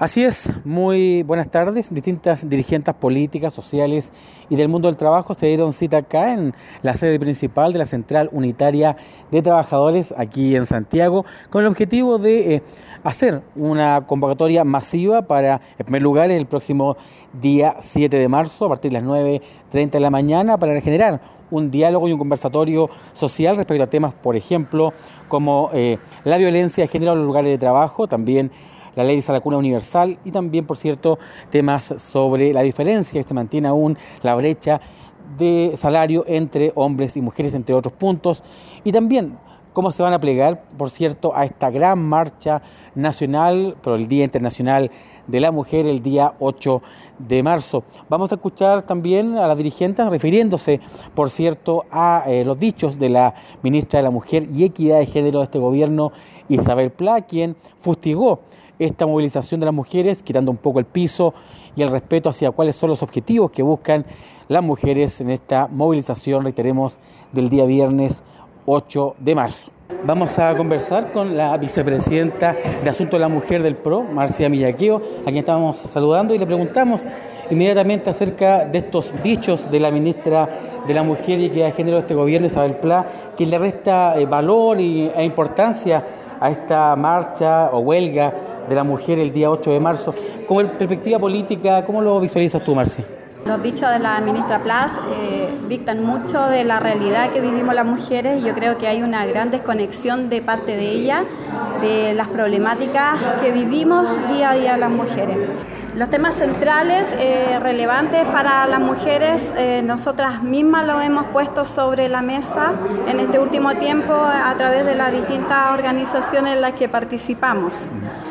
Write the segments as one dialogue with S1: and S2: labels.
S1: Así es, muy buenas tardes. Distintas dirigentes políticas, sociales y del mundo del trabajo se dieron cita acá en la sede principal de la Central Unitaria de Trabajadores aquí en Santiago con el objetivo de hacer una convocatoria masiva para, en primer lugar, el próximo día 7 de marzo a partir de las 9:30 de la mañana para generar un diálogo y un conversatorio social respecto a temas, por ejemplo, como la violencia de género en los lugares de trabajo, también la ley de la cuna universal y también, por cierto, temas sobre la diferencia que se mantiene aún, la brecha de salario entre hombres y mujeres, entre otros puntos, y también cómo se van a plegar, por cierto, a esta gran marcha nacional por el Día Internacional de la Mujer, el día 8 de marzo. Vamos a escuchar también a las dirigentes refiriéndose, por cierto, a los dichos de la ministra de la Mujer y Equidad de Género de este gobierno, Isabel Pla, quien fustigó esta movilización de las mujeres, quitando un poco el piso y el respeto hacia cuáles son los objetivos que buscan las mujeres en esta movilización, reiteremos, del día viernes 8 de marzo. Vamos a conversar con la vicepresidenta de Asuntos de la Mujer del PRO, Marcia Millaqueo, a quien estamos saludando, y le preguntamos inmediatamente acerca de estos dichos de la ministra de la Mujer y Equidad de Género de este gobierno, Isabel Pla, que le resta valor e importancia a esta marcha o huelga de la mujer el día 8 de marzo. Como perspectiva política, ¿cómo lo visualizas tú, Marcia?
S2: Los dichos de la ministra Pla dictan mucho de la realidad que vivimos las mujeres y yo creo que hay una gran desconexión de parte de ella de las problemáticas que vivimos día a día las mujeres. Los temas centrales relevantes para las mujeres, nosotras mismas lo hemos puesto sobre la mesa en este último tiempo a través de las distintas organizaciones en las que participamos.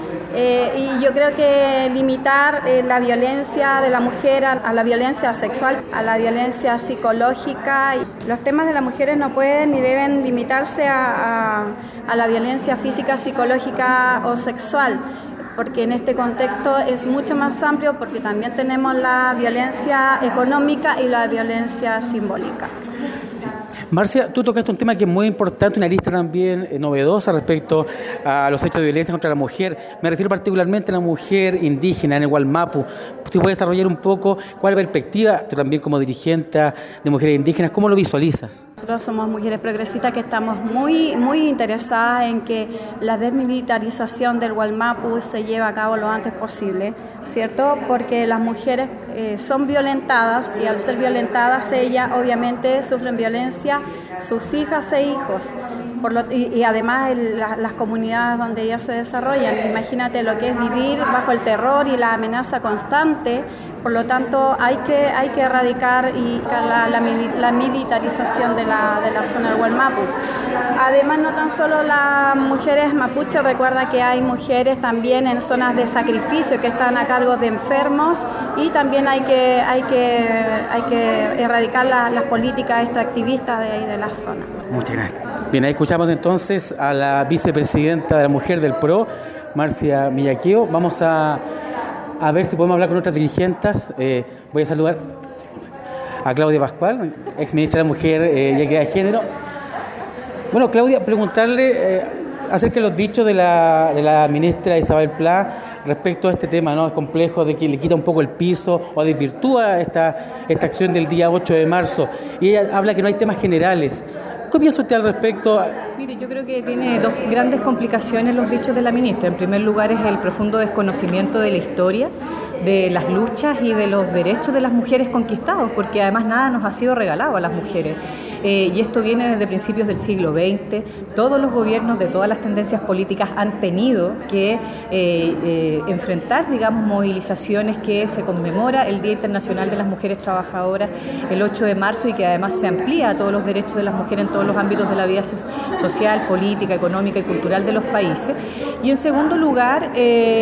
S2: Y yo creo que limitar la violencia de la mujer a la violencia sexual, a la violencia psicológica. Los temas de las mujeres no pueden ni deben limitarse a la violencia física, psicológica o sexual, porque en este contexto es mucho más amplio, porque también tenemos la violencia económica y la violencia simbólica.
S1: Sí. Marcia, tú tocaste un tema que es muy importante, una lista también novedosa respecto a los hechos de violencia contra la mujer. Me refiero particularmente a la mujer indígena en el Gualmapu. Si puedes desarrollar un poco cuál es la perspectiva, tú también como dirigente de mujeres indígenas, ¿cómo lo visualizas?
S2: Nosotros somos mujeres progresistas que estamos muy interesadas en que la desmilitarización del Gualmapu se lleve a cabo lo antes posible, ¿cierto? Porque las mujeres son violentadas y al ser violentadas ellas obviamente sufren violencia, sus hijas e hijos. Y además las comunidades donde ellas se desarrollan. Imagínate lo que es vivir bajo el terror y la amenaza constante. Por lo tanto, hay que erradicar la militarización de la zona del Gualmapu. Además, no tan solo las mujeres mapuches, recuerda que hay mujeres también en zonas de sacrificio que están a cargo de enfermos y también hay que erradicar las políticas extractivistas de la zona.
S1: Muchas gracias. Bien, ahí escuchamos entonces a la vicepresidenta de la Mujer del PRO, Marcia Millaqueo. Vamos a ver si podemos hablar con otras dirigentes. Voy a saludar a Claudia Pascual, ex ministra de la Mujer y Equidad de Género. Bueno, Claudia, preguntarle acerca de los dichos de la ministra Isabel Pla respecto a este tema, ¿no? Es complejo, de que le quita un poco el piso o desvirtúa esta acción del día 8 de marzo. Y ella habla que no hay temas generales. ¿Qué piensa usted al respecto?
S3: Mire, yo creo que tiene dos grandes complicaciones los dichos de la ministra. En primer lugar es el profundo desconocimiento de la historia, de las luchas y de los derechos de las mujeres conquistados, porque además nada nos ha sido regalado a las mujeres. Y esto viene desde principios del siglo XX. Todos los gobiernos de todas las tendencias políticas han tenido que enfrentar, digamos, movilizaciones que se conmemora el Día Internacional de las Mujeres Trabajadoras el 8 de marzo y que además se amplía a todos los derechos de las mujeres en todos los ámbitos de la vida social, política, económica y cultural de los países. Y en segundo lugar,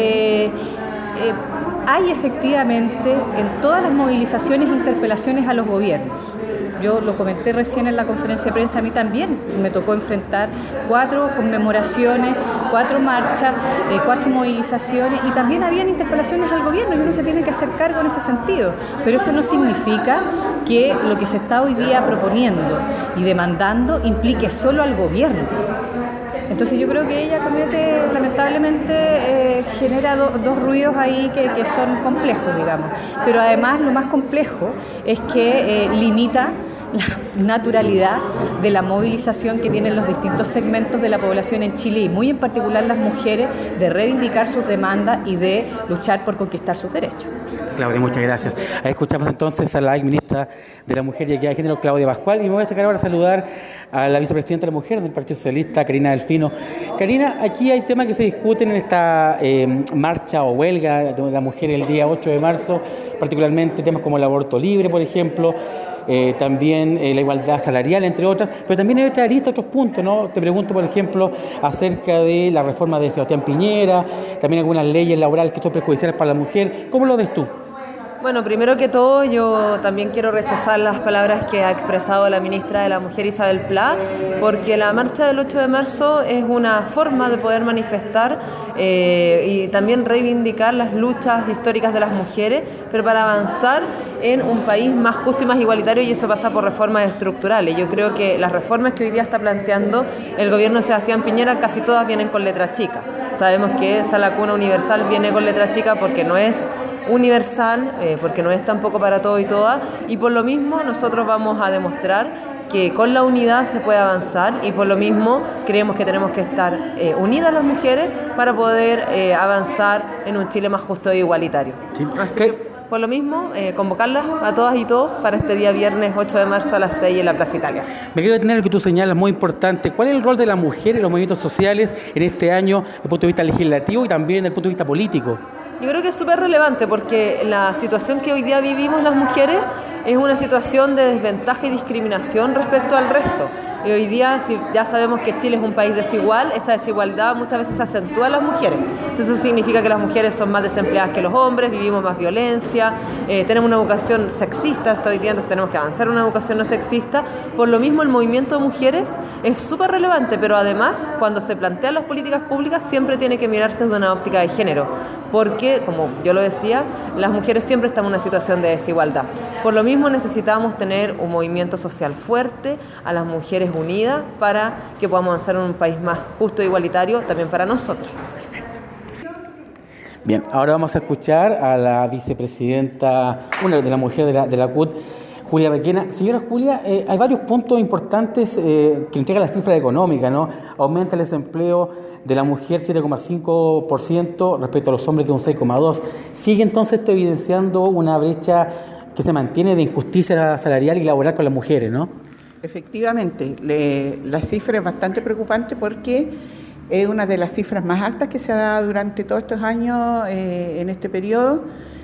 S3: hay efectivamente en todas las movilizaciones interpelaciones a los gobiernos. Yo lo comenté recién en la conferencia de prensa, a mí también me tocó enfrentar 4 conmemoraciones, 4 marchas, 4 movilizaciones y también habían interpelaciones al gobierno y uno se tiene que hacer cargo en ese sentido. Pero eso no significa que lo que se está hoy día proponiendo y demandando implique solo al gobierno. Entonces yo creo que ella comete, lamentablemente, genera dos ruidos ahí que son complejos, digamos. Pero además lo más complejo es que limita la naturalidad de la movilización que tienen los distintos segmentos de la población en Chile y muy en particular las mujeres de reivindicar sus demandas y de luchar por conquistar sus derechos.
S1: Claudia, muchas gracias. Ahí escuchamos entonces a la ministra de la Mujer y Equidad de Género, Claudia Pascual, y me voy a sacar ahora a saludar a la vicepresidenta de la Mujer del Partido Socialista, Karina Delfino. Karina, aquí hay temas que se discuten en esta marcha o huelga de la mujer el día 8 de marzo, particularmente temas como el aborto libre, por ejemplo, también la igualdad salarial, entre otras, pero también hay otra lista, otros puntos, ¿no? Te pregunto, por ejemplo, acerca de la reforma de Sebastián Piñera, también algunas leyes laborales que son perjudiciales para la mujer. ¿Cómo lo ves tú?
S4: Bueno, primero que todo, yo también quiero rechazar las palabras que ha expresado la ministra de la Mujer, Isabel Pla, porque la marcha del 8 de marzo es una forma de poder manifestar y también reivindicar las luchas históricas de las mujeres, pero para avanzar en un país más justo y más igualitario, y eso pasa por reformas estructurales. Yo creo que las reformas que hoy día está planteando el gobierno de Sebastián Piñera casi todas vienen con letra chica. Sabemos que esa la cuna universal viene con letra chica porque no es universal, porque no es tampoco para todo y todas, y por lo mismo nosotros vamos a demostrar que con la unidad se puede avanzar, y por lo mismo creemos que tenemos que estar unidas las mujeres para poder avanzar en un Chile más justo e igualitario. Sí. Así que, por lo mismo, convocarlas a todas y todos para este día viernes 8 de marzo a las 6 en la Plaza Italia.
S1: Me quiero detener lo que tú señalas, muy importante. ¿Cuál es el rol de la mujer en los movimientos sociales en este año desde el punto de vista legislativo y también desde el punto de vista político?
S4: Yo creo que es súper relevante porque la situación que hoy día vivimos las mujeres es una situación de desventaja y discriminación respecto al resto. Y hoy día, si ya sabemos que Chile es un país desigual, esa desigualdad muchas veces se acentúa en las mujeres. Entonces eso significa que las mujeres son más desempleadas que los hombres, vivimos más violencia, tenemos una educación sexista hasta hoy día, entonces tenemos que avanzar en una educación no sexista. Por lo mismo, el movimiento de mujeres es súper relevante, pero además, cuando se plantean las políticas públicas, siempre tiene que mirarse desde una óptica de género, porque, como yo lo decía, las mujeres siempre están en una situación de desigualdad. Por lo mismo, necesitamos tener un movimiento social fuerte, a las mujeres unidas, para que podamos avanzar en un país más justo e igualitario también para nosotras.
S1: Bien, ahora vamos a escuchar a la vicepresidenta, una de la mujer de la CUT, Julia Requena. Señora Julia, hay varios puntos importantes que entrega la cifra económica, ¿no? Aumenta el desempleo de la mujer 7,5% respecto a los hombres, que es un 6,2%. Sigue entonces esto evidenciando una brecha que se mantiene de injusticia salarial y laboral con las mujeres, ¿no?
S5: Efectivamente, la cifra es bastante preocupante porque es una de las cifras más altas que se ha dado durante todos estos años en este periodo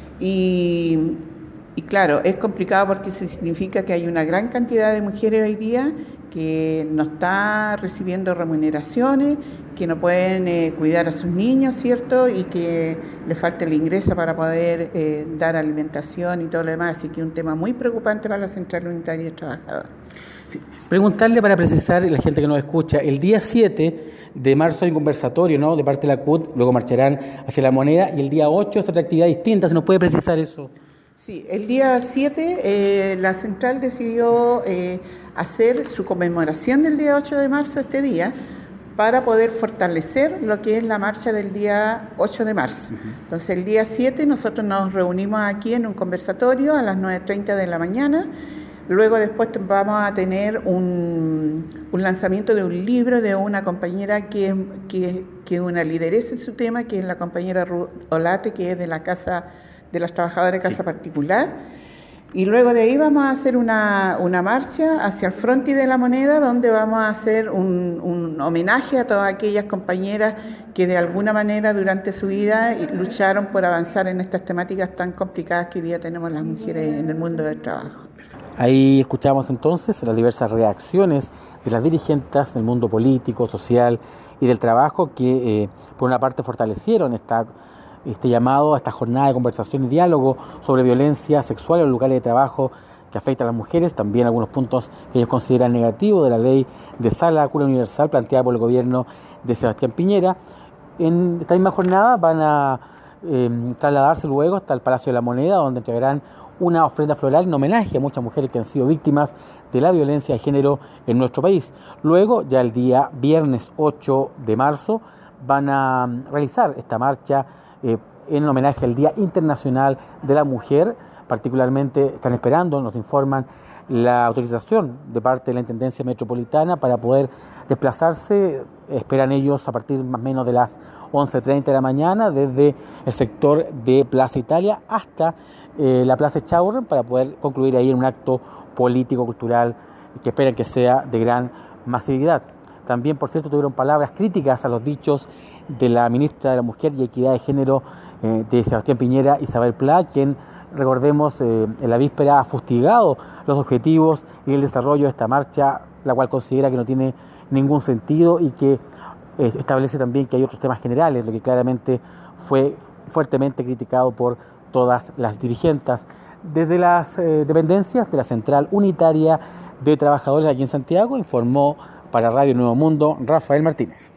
S5: y claro, es complicado porque eso significa que hay una gran cantidad de mujeres hoy día que no están recibiendo remuneraciones, que no pueden cuidar a sus niños, ¿cierto? Y que les falta el ingreso para poder dar alimentación y todo lo demás. Así que es un tema muy preocupante para la Central Unitaria de Trabajadores.
S1: Sí. Preguntarle para precisar, la gente que nos escucha, el día 7 de marzo hay un conversatorio, ¿no?, de parte de la CUT, luego marcharán hacia La Moneda, y el día 8 es otra actividad distinta. ¿Se nos puede precisar eso?
S5: Sí, el día 7 la Central decidió hacer su conmemoración del día 8 de marzo este día para poder fortalecer lo que es la marcha del día 8 de marzo. Entonces el día 7 nosotros nos reunimos aquí en un conversatorio a las 9:30 de la mañana. Luego después vamos a tener un lanzamiento de un libro de una compañera que es una lideresa en su tema, que es la compañera Ruth Olate, que es de la Casa de las Trabajadoras de Casa Particular. Y luego de ahí vamos a hacer una marcha hacia el frontis de La Moneda, donde vamos a hacer un homenaje a todas aquellas compañeras que de alguna manera durante su vida lucharon por avanzar en estas temáticas tan complicadas que hoy día tenemos las mujeres en el mundo del trabajo.
S1: Ahí escuchamos entonces las diversas reacciones de las dirigentes del mundo político, social y del trabajo que por una parte fortalecieron este llamado a esta jornada de conversación y diálogo sobre violencia sexual en los lugares de trabajo que afecta a las mujeres, también algunos puntos que ellos consideran negativos de la ley de sala cura universal planteada por el gobierno de Sebastián Piñera. En esta misma jornada van a trasladarse luego hasta el Palacio de la Moneda, donde entregarán una ofrenda floral en homenaje a muchas mujeres que han sido víctimas de la violencia de género en nuestro país. Luego, ya el día viernes 8 de marzo, van a realizar esta marcha en homenaje al Día Internacional de la Mujer. Particularmente están esperando, nos informan, la autorización de parte de la Intendencia Metropolitana para poder desplazarse. Esperan ellos a partir más o menos de las 11:30 de la mañana desde el sector de Plaza Italia hasta la Plaza Echaurren para poder concluir ahí en un acto político, cultural que esperan que sea de gran masividad. También, por cierto, tuvieron palabras críticas a los dichos de la ministra de la Mujer y Equidad de Género de Sebastián Piñera, Isabel Pla, quien, recordemos, en la víspera ha fustigado los objetivos y el desarrollo de esta marcha, la cual considera que no tiene ningún sentido y que establece también que hay otros temas generales, lo que claramente fue fuertemente criticado por todas las dirigentes. Desde las dependencias de la Central Unitaria de Trabajadores aquí en Santiago, informó para Radio Nuevo Mundo Rafael Martínez.